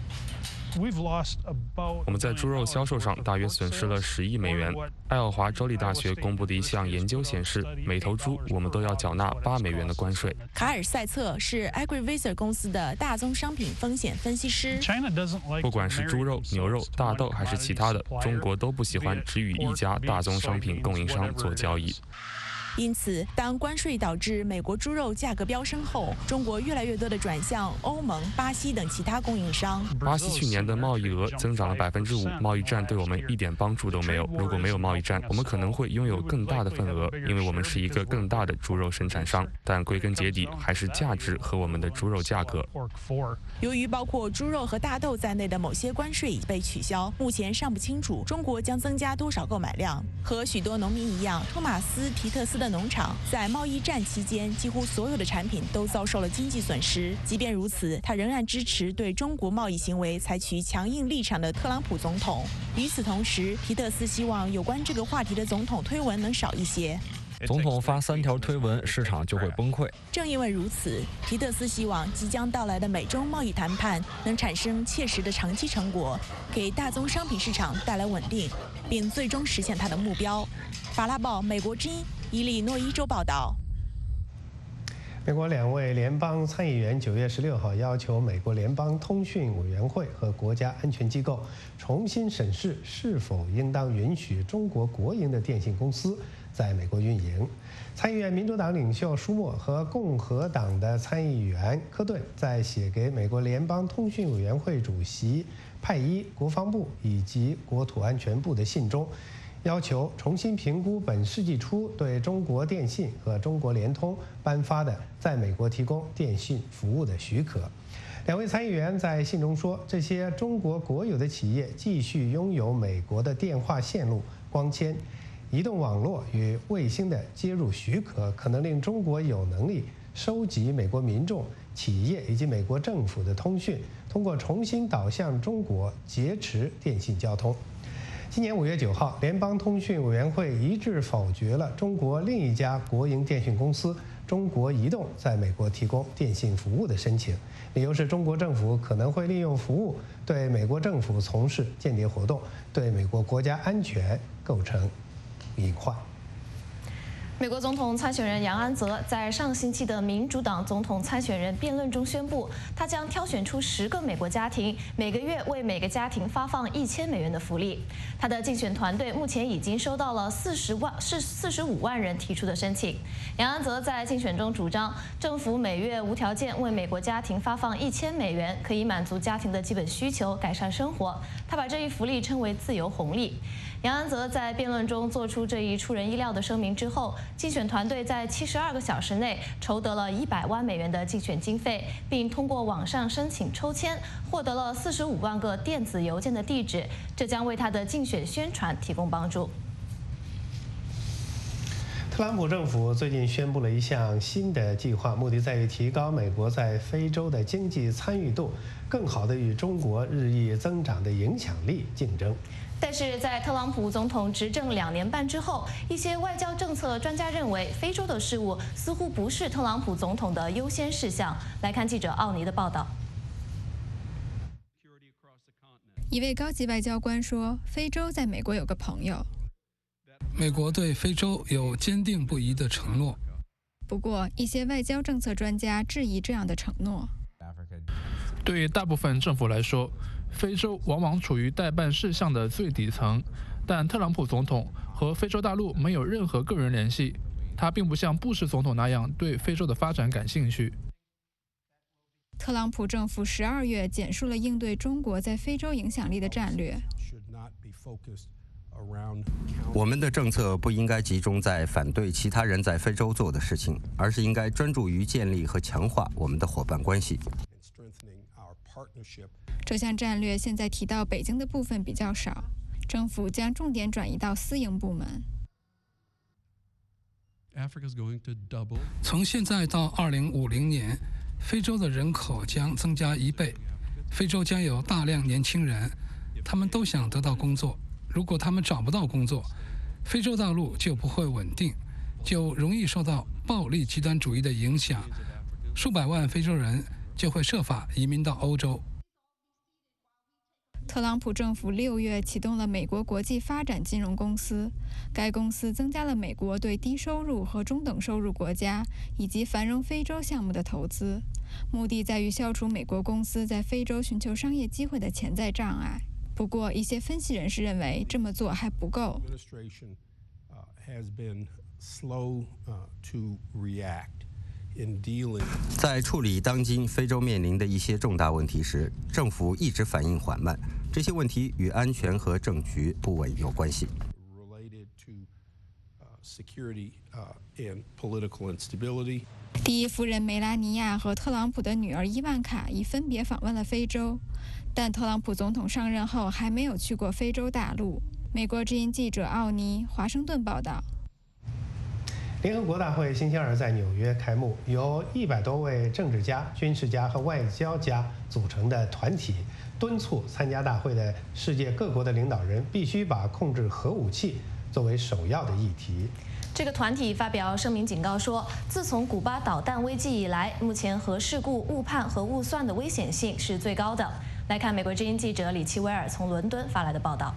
我们在猪肉销售上大约损失了十亿美元。爱奥华州立大学公布的一项研究显示，每头猪我们都要缴纳八美元的关税。 卡尔塞策是 AgriVisor 公司的大宗商品风险分析师。 不管是猪肉、牛肉、大豆还是其他的，中国都不喜欢只与一家大宗商品供应商做交易。 因此，当关税导致美国猪肉价格飙升后，中国越来越多的转向欧盟、巴西等其他供应商。 巴西去年的贸易额增长了百分之五，贸易战对我们一点帮助都没有。如果没有贸易战，我们可能会拥有更大的份额，因为我们是一个更大的猪肉生产商。但归根结底，还是价值和我们的猪肉价格。 由于包括猪肉和大豆在内的某些关税已被取消，目前尚不清楚中国将增加多少购买量。和许多农民一样，托马斯·皮特斯的农场在贸易战期间，几乎所有的产品都遭受了经济损失。即便如此，他仍然支持对中国贸易行为采取强硬立场的特朗普总统。与此同时，皮特斯希望有关这个话题的总统推文能少一些。 总统发三条推文，市场就会崩溃。 正因为如此，皮特斯希望即将到来的美中贸易谈判能产生切实的长期成果，给大宗商品市场带来稳定，并最终实现他的目标。法拉报美国之音伊利诺伊州报道。 美国两位联邦参议员九月十六号要求美国联邦通讯委员会和国家安全机构重新审视是否应当允许中国国营的电信公司在美国运营。参议院民主党领袖舒默和共和党的参议员科顿在写给美国联邦通讯委员会主席派伊、国防部以及国土安全部的信中，要求重新评估本世纪初对中国电信和中国联通颁发的在美国提供电信服务的许可。两位参议员在信中说，这些中国国有的企业继续拥有美国的电话线路、光纤、移动网络与卫星的接入许可，可能令中国有能力收集美国民众、企业以及美国政府的通讯，通过重新导向中国劫持电信交通。今年五月九号，联邦通讯委员会一致否决了中国另一家国营电讯公司中国移动在美国提供电信服务的申请，理由是中国政府可能会利用服务对美国政府从事间谍活动，对美国国家安全构成隐患。 美国总统参选人杨安泽在上星期的民主党总统参选人辩论中宣布，他将挑选出十个美国家庭，每个月为每个家庭发放一千美元的福利。他的竞选团队目前已经收到了四十万是四十五万人提出的申请。杨安泽在竞选中主张，政府每月无条件为美国家庭发放一千美元，可以满足家庭的基本需求，改善生活。他把这一福利称为自由红利。杨安泽在辩论中做出这一出人意料的声明之后，竞选团队在七十二个小时内筹得了一百万美元的竞选经费，并通过网上申请抽签，获得了四十五万个电子邮件的地址，这将为他的竞选宣传提供帮助。 特朗普政府最近宣布了一项新的计划，目的在于提高美国在非洲的经济参与度，更好地与中国日益增长的影响力竞争。 但是在特朗普总统执政两年半之后，一些外交政策专家认为，非洲的事务似乎不是特朗普总统的优先事项。来看记者奥尼的报道。 一位高级外交官说：“非洲在美国有个朋友。” 美国对非洲有坚定不移的承诺。 不过，一些外交政策专家质疑这样的承诺。 对大部分政府来说，非洲往往处于待办事项的最底层，但特朗普总统和非洲大陆没有任何个人联系，他并不像布什总统那样对非洲的发展感兴趣。 特朗普政府十二月简述了应对中国在非洲影响力的战略。 我们的政策不应该集中在反对其他人在非洲做的事情，而是应该专注于建立和强化我们的伙伴关系。 这项战略现在提到北京的部分比较少，政府将重点转移到私营部门。 从现在到二零五零年，非洲的人口将增加一倍，非洲将有大量年轻人，他们都想得到工作。如果他们找不到工作，非洲大陆就不会稳定，就容易受到暴力极端主义的影响，数百万非洲人就会设法移民到欧洲。 特朗普政府六月启动了美国国际发展金融公司，该公司增加了美国对低收入和中等收入国家以及繁荣非洲项目的投资，目的在于消除美国公司在非洲寻求商业机会的潜在障碍。不过，一些分析人士认为这么做还不够。 在处理当今非洲面临的一些重大问题时，政府一直反应缓慢。这些问题与安全和政局不稳有关系。 第一夫人梅拉尼亚和特朗普的女儿伊万卡已分别访问了非洲，但特朗普总统上任后还没有去过非洲大陆。美国之音记者奥尼华盛顿报道。 联合国大会星期二在纽约开幕，由一百多位政治家、军事家和外交家组成的团体敦促参加大会的世界各国的领导人必须把控制核武器作为首要的议题。 这个团体发表声明警告说，自从古巴导弹危机以来，目前核事故误判和误算的危险性是最高的。来看美国之音记者李奇威尔从伦敦发来的报道。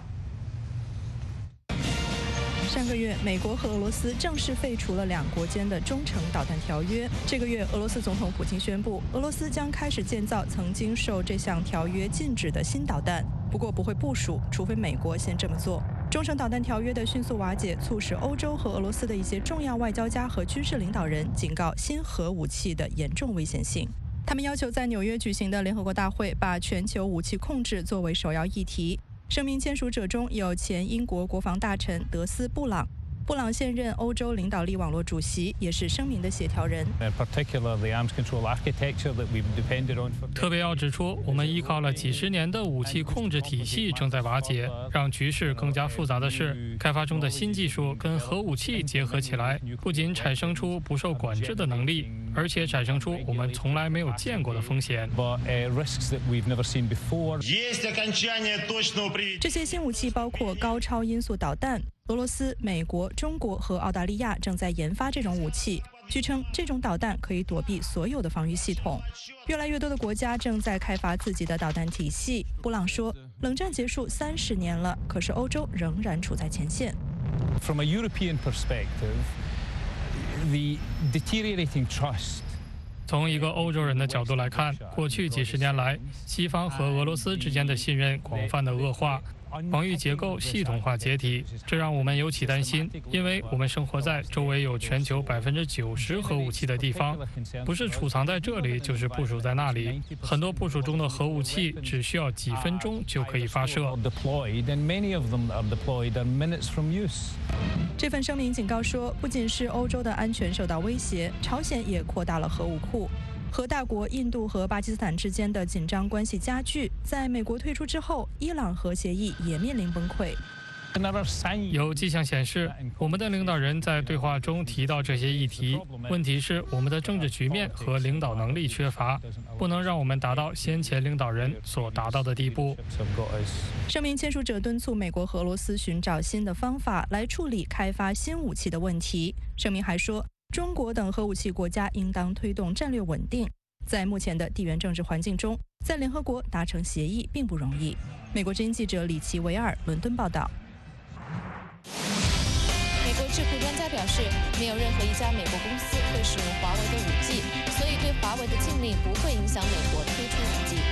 上个月，美国和俄罗斯正式废除了两国间的中程导弹条约。这个月，俄罗斯总统普京宣布，俄罗斯将开始建造曾经受这项条约禁止的新导弹，不过不会部署，除非美国先这么做。中程导弹条约的迅速瓦解，促使欧洲和俄罗斯的一些重要外交家和军事领导人警告新核武器的严重危险性。他们要求在纽约举行的联合国大会把全球武器控制作为首要议题。声明签署者中有前英国国防大臣德斯·布朗。布朗现任欧洲领导力网络主席，也是声明的协调人。 特别要指出，我们依靠了几十年的武器控制体系正在瓦解。让局势更加复杂的是，开发中的新技术跟核武器结合起来，不仅产生出不受管制的能力，而且产生出我们从来没有见过的风险。 这些新武器包括高超音速导弹。俄罗斯、美国、中国和澳大利亚正在研发这种武器。据称，这种导弹可以躲避所有的防御系统。越来越多的国家正在开发自己的导弹体系。布朗说，冷战结束三十年了，可是欧洲仍然处在前线。 From a European perspective, the deteriorating trust. 从一个欧洲人的角度来看，过去几十年来，西方和俄罗斯之间的信任广泛的恶化，防御结构系统化解体，这让我们尤其担心，因为我们生活在周围有全球百分之九十核武器的地方，不是储藏在这里，就是部署在那里。很多部署中的核武器只需要几分钟就可以发射。 这份声明警告说，不仅是欧洲的安全受到威胁，朝鲜也扩大了核武库。核大国印度和巴基斯坦之间的紧张关系加剧，在美国退出之后，伊朗核协议也面临崩溃。 有迹象显示，我们的领导人在对话中提到这些议题。问题是，我们的政治局面和领导能力缺乏，不能让我们达到先前领导人所达到的地步。 声明签署者敦促美国和俄罗斯寻找新的方法来处理开发新武器的问题。声明还说，中国等核武器国家应当推动战略稳定。在目前的地缘政治环境中，在联合国达成协议并不容易。美国之音记者李奇维尔伦敦报道。 美国智库专家表示，没有任何一家美国公司会使用华为的五 G， 所以对华为的禁令不会影响美国推出五 G。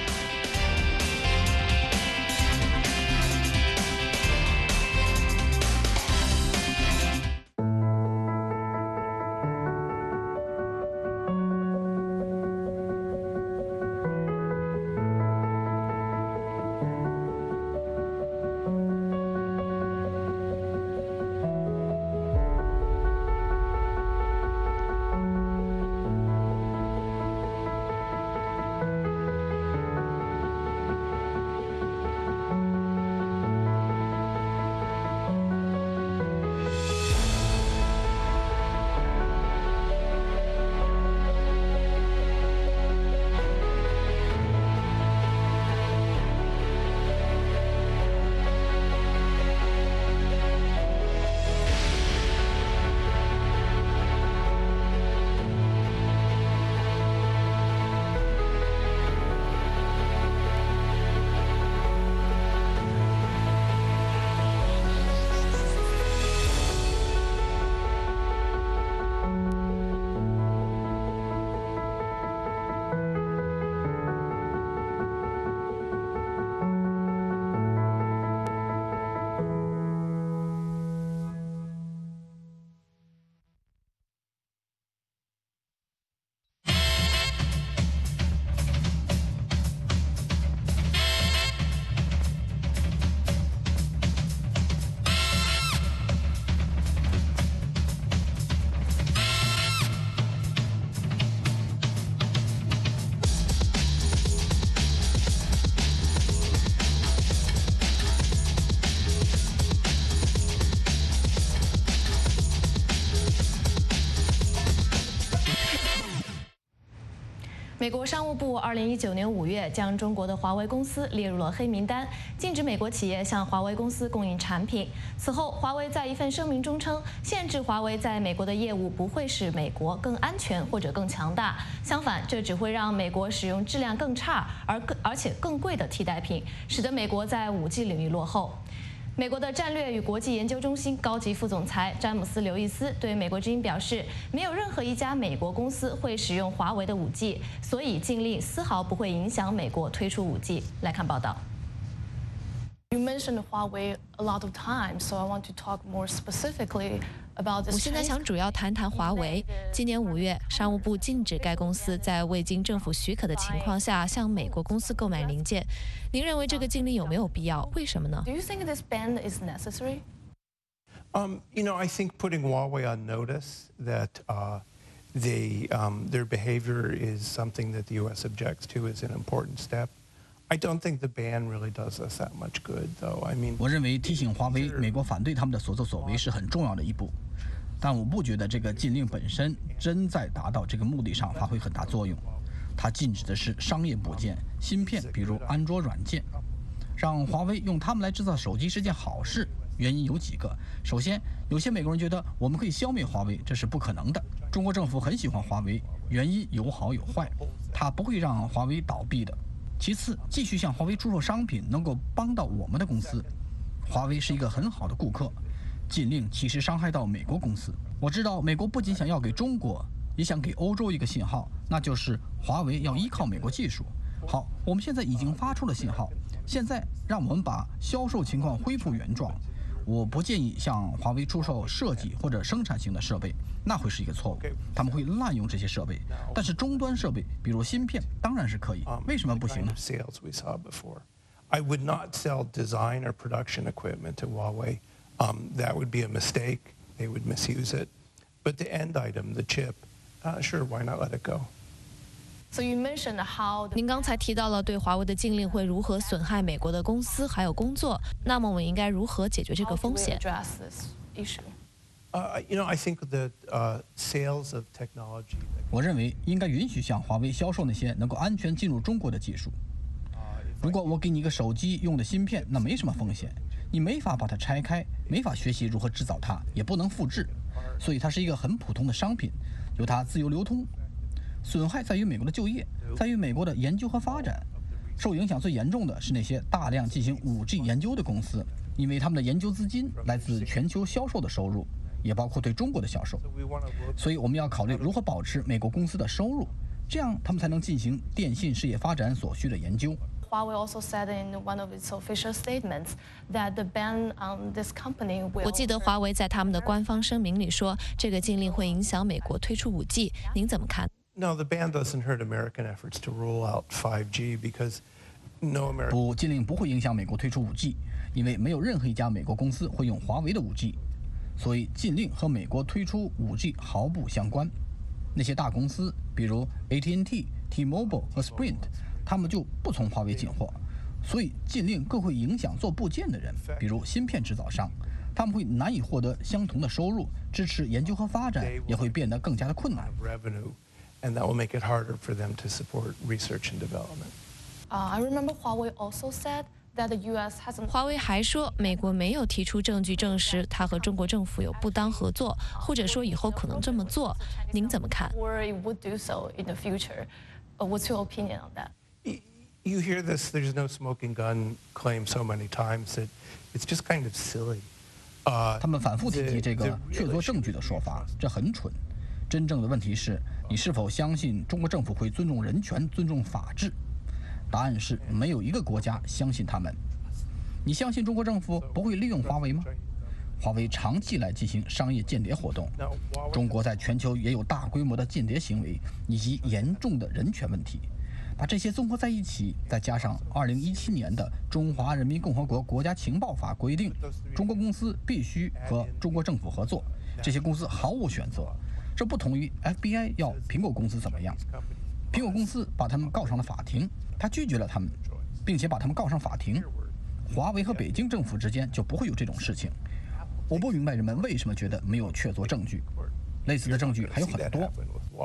美国商务部二零一九年五月将中国的华为公司列入了黑名单，禁止美国企业向华为公司供应产品。此后，华为在一份声明中称，限制华为在美国的业务不会使美国更安全或者更强大，相反，这只会让美国使用质量更差而更而且更贵的替代品，使得美国在五 G 领域落后。美国的战略与国际研究中心高级副总裁詹姆斯·刘易斯对美国之音表示，没有任何一家美国公司会使用华为的五 G， 所以禁令丝毫不会影响美国推出五 G。来看报道。You mentioned Huawei a lot of times, so I want to talk more specifically about this. 我现在想主要谈谈华为。今年五月，商务部禁止该公司在未经政府许可的情况下向美国公司购买零件。您认为这个禁令有没有必要？为什么呢 ？Do you think this ban is necessary? Um, you know, I think putting Huawei on notice that uh, they um, their behavior is something that the U S objects to is an important step. I don't think the ban really does us that much good, though. I mean, 我认为提醒华为美国反对他们的所作所为是很重要的一步，但我不觉得这个禁令本身真在达到这个目的上发挥很大作用。它禁止的是商业部件、芯片，比如安卓软件。让华为用它们来制造手机是件好事，原因有几个。首先，有些美国人觉得我们可以消灭华为，这是不可能的。中国政府很喜欢华为，原因有好有坏，它不会让华为倒闭的。其次，继续向华为出售商品能够帮到我们的公司。华为是一个很好的顾客， 禁令其实伤害到美国公司。我知道美国不仅想要给中国，也想给欧洲一个信号，那就是华为要依靠美国技术。好，我们现在已经发出了信号，现在让我们把销售情况恢复原状。我不建议向华为出售设计或者生产型的设备，那会是一个错误，他们会滥用这些设备。但是终端设备，比如芯片，当然是可以。为什么不行呢？ I would not sell design or production equipment to Huawei. Um, that would be a mistake. They would misuse it. But the end item, the chip, uh, sure, why not let it go? So you mentioned how 您刚才提到了对华为的禁令会如何损害美国的公司还有工作，那么我们应该如何解决这个风险？ Uh, you know, I think that uh, sales of technology. 我认为应该允许向华为销售那些能够安全进入中国的技术。如果我给你一个手机用的芯片，那没什么风险，你没法把它拆开，没法学习如何制造它，也不能复制，所以它是一个很普通的商品，由它自由流通。损害在于美国的就业，在于美国的研究和发展。受影响最严重的是那些大量进行 五 G 研究的公司，因为他们的研究资金来自全球销售的收入，也包括对中国的销售。所以我们要考虑如何保持美国公司的收入，这样他们才能进行电信事业发展所需的研究。 Huawei also said in one of its official statements that the ban on this company will. 我记得华为在他们的官方声明里说，这个禁令会影响美国推出 五 G。您怎么看？ No, the ban doesn't hurt American efforts to roll out five G because no American. 不，禁令不会影响美国推出 五 G， 因为没有任何一家美国公司会用华为的 五 G， 所以禁令和美国推出 五 G 毫不相关。那些大公司，比如 A T and T、T-Mobile 和 Sprint。 他们就不从华为进货，所以禁令更会影响做部件的人，比如芯片制造商，他们会难以获得相同的收入，支持研究和发展也会变得更加的困难。 And that will make it harder for them to support research and development. Uh, I remember Huawei also said that the U S hasn't. 华为还说，美国没有提出证据证实它和中国政府有不当合作，或者说以后可能这么做。您怎么看 ？Or it would do so in the future. What's your opinion on that? You hear this, there's no smoking gun claim so many times that it's just kind of silly. 他们反复提及这个确凿证据的说法，这很蠢。真正的问题是你是否相信中国政府会尊重人权、尊重法治？答案是没有一个国家相信他们。你相信中国政府不会利用华为吗？华为长期来进行商业间谍活动，中国在全球也有大规模的间谍行为以及严重的人权问题。把这些综合在一起，再加上二零一七年的《中华人民共和国国家情报法》规定，中国公司必须和中国政府合作，这些公司毫无选择。这不同于 F B I 要苹果公司怎么样？苹果公司把他们告上了法庭，他拒绝了他们，并且把他们告上法庭。华为和北京政府之间就不会有这种事情。我不明白人们为什么觉得没有确凿证据，类似的证据还有很多。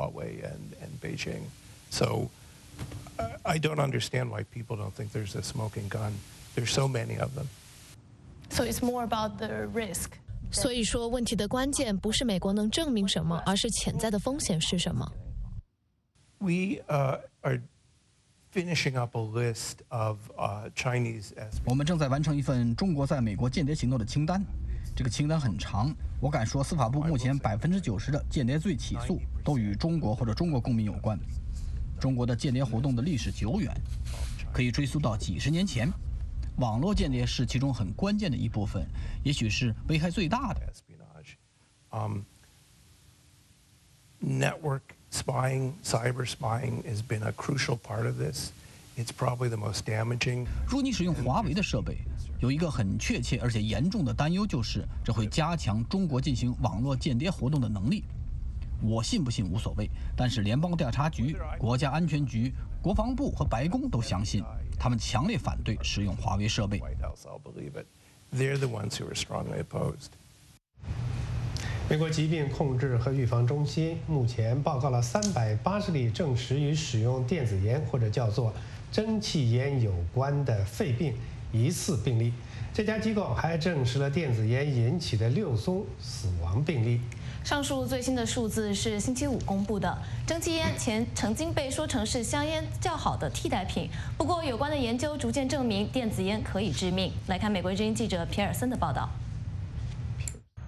So I don't understand why people don't think there's a smoking gun. There's so many of them. So it's more about the risk. 所以说，问题的关键不是美国能证明什么，而是潜在的风险是什么。 We uh, are finishing up a list of uh, Chinese. 我们正在完成一份中国在美国间谍行动的清单。这个清单很长，我敢说，司法部目前百分之九十的间谍罪起诉都与中国或者中国公民有关。中国的间谍活动的历史久远，可以追溯到几十年前。网络间谍是其中很关键的一部分，也许是危害最大的。 Um, network spying, cyber spying has been a crucial part of this. It's probably the most damaging. 如果你使用华为的设备，有一个很确切而且严重的担忧，就是这会加强中国进行网络间谍活动的能力。我信不信无所谓，但是联邦调查局、国家安全局、国防部和白宫都相信，他们强烈反对使用华为设备。 美国疾病控制和预防中心目前报告了三百八十例证实与使用电子烟或者叫做蒸汽烟有关的肺病疑似病例。这家机构还证实了电子烟引起的六宗死亡病例。 上述最新的数字是星期五公布的。蒸汽烟前曾经被说成是香烟较好的替代品，不过有关的研究逐渐证明电子烟可以致命。来看美国之音记者皮尔森的报道。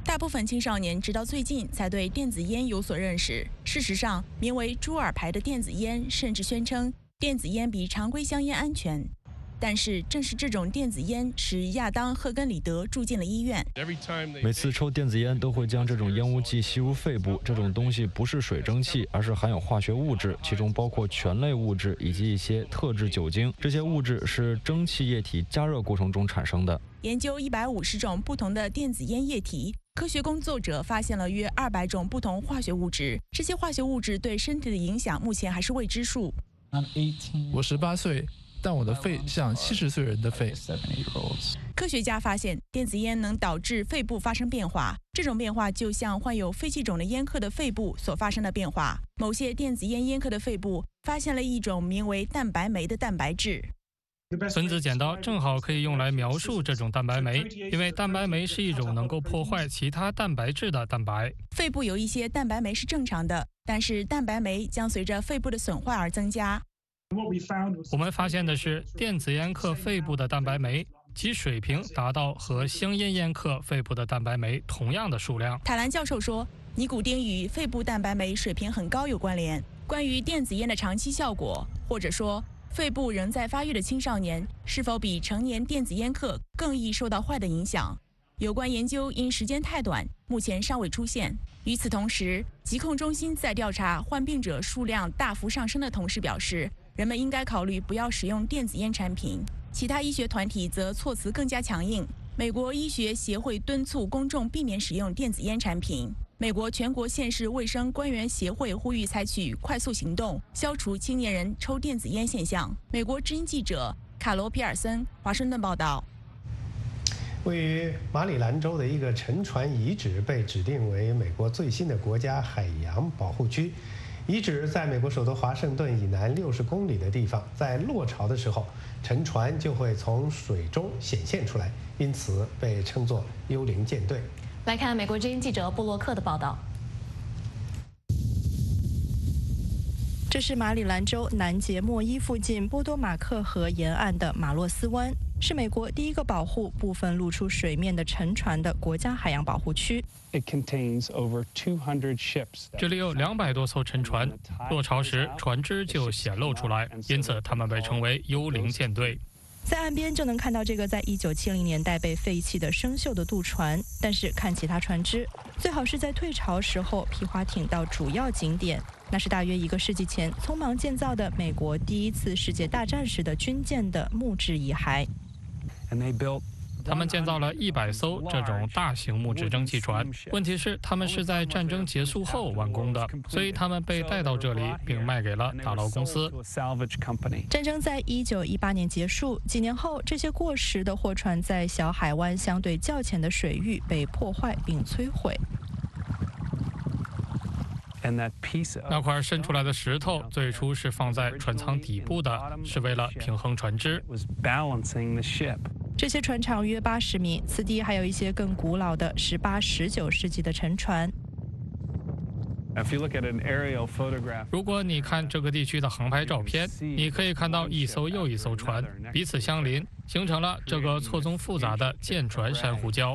大部分青少年直到最近才对电子烟有所认识。事实上，名为朱尔牌的电子烟甚至宣称电子烟比常规香烟安全。但是，正是这种电子烟使亚当·赫根里德住进了医院。 每次抽电子烟都会将这种烟雾剂吸入肺部。这种东西不是水蒸气，而是含有化学物质，其中包括醛类物质以及一些特制酒精。这些物质是蒸汽液体加热过程中产生的。 研究一百五十种不同的电子烟液体，科学工作者发现了约二百种不同化学物质。这些化学物质对身体的影响目前还是未知数。 我十八岁。但我的肺像七十岁人的肺。 科学家发现，电子烟能导致肺部发生变化，这种变化就像患有肺气肿的烟客的肺部所发生的变化。某些电子烟烟客的肺部发现了一种名为蛋白酶的蛋白质。 分子剪刀正好可以用来描述这种蛋白酶，因为蛋白酶是一种能够破坏其他蛋白质的蛋白。 肺部有一些蛋白酶是正常的，但是蛋白酶将随着肺部的损坏而增加。 我们发现的是，电子烟客肺部的蛋白酶其水平达到和香烟烟客肺部的蛋白酶同样的数量。 塔兰教授说，尼古丁与肺部蛋白酶水平很高有关联。关于电子烟的长期效果，或者说肺部仍在发育的青少年是否比成年电子烟客更易受到坏的影响，有关研究因时间太短，目前尚未出现。与此同时，疾控中心在调查患病者数量大幅上升的同时表示，人们应该考虑不要使用电子烟产品。其他医学团体则措辞更加强硬。美国医学协会敦促公众避免使用电子烟产品。美国全国县市卫生官员协会呼吁采取快速行动，消除青年人抽电子烟现象。美国之音记者卡罗·皮尔森，华盛顿报道。 位于马里兰州的一个沉船遗址被指定为美国最新的国家海洋保护区。遗址在美国首都华盛顿以南六十公里的地方，在落潮的时候，沉船就会从水中显现出来，因此被称作“幽灵舰队”。 来看美国之音记者布洛克的报道。 这是马里兰州南杰莫伊附近波多马克河沿岸的马洛斯湾，是美国第一个保护部分露出水面的沉船的国家海洋保护区。 这里有两百多艘沉船，落潮时船只就显露出来，因此它们被称为“幽灵舰队”。 在岸边就能看到这个在一九七零年代被废弃的生锈的渡船，但是看其他船只，最好是在退潮时候皮划艇到主要景点。那是大约一个世纪前匆忙建造的美国第一次世界大战时的军舰的木质遗骸。 他们建造了一百艘这种大型木质蒸汽船，问题是他们是在战争结束后完工的，所以他们被带到这里并卖给了打捞公司。 战争在一九一八年结束，几年后，这些过时的货船在小海湾相对较浅的水域被破坏并摧毁。 那块伸出来的石头最初是放在船舱底部的，是为了平衡船只。 这些船长约八十米，此地还有一些更古老的十八、十九世纪的沉船。 如果你看这个地区的航拍照片，你可以看到一艘又一艘船彼此相邻，形成了这个错综复杂的舰船珊瑚礁。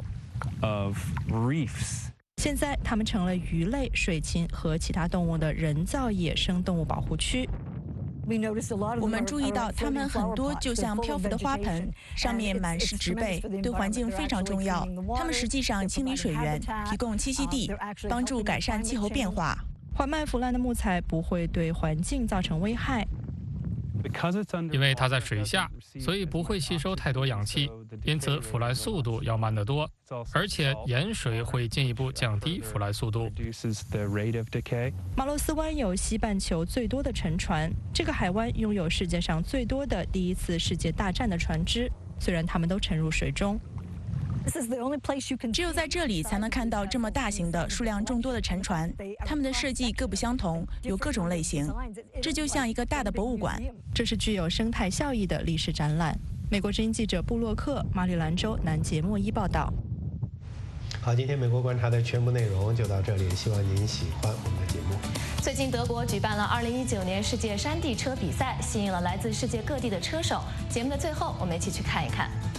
现在，它们成了鱼类、水禽和其他动物的人造野生动物保护区。 我们注意到，它们很多就像漂浮的花盆，上面满是植被，对环境非常重要。它们实际上清理水源，提供栖息地，帮助改善气候变化。 缓慢腐烂的木材不会对环境造成危害。 因为它在水下，所以不会吸收太多氧气，因此腐烂速度要慢得多。而且盐水会进一步降低腐烂速度。 马洛斯湾有西半球最多的沉船，这个海湾拥有世界上最多的第一次世界大战的船只，虽然它们都沉入水中。 只有在这里才能看到这么大型的、数量众多的沉船，它们的设计各不相同，有各种类型。这就像一个大的博物馆。 这是具有生态效益的历史展览。美国之音记者布洛克，马里兰州南杰莫伊报道。 好，今天美国观察的全部内容就到这里，希望您喜欢我们的节目。 最近，德国举办了二零一九年世界山地车比赛，吸引了来自世界各地的车手。节目的最后，我们一起去看一看。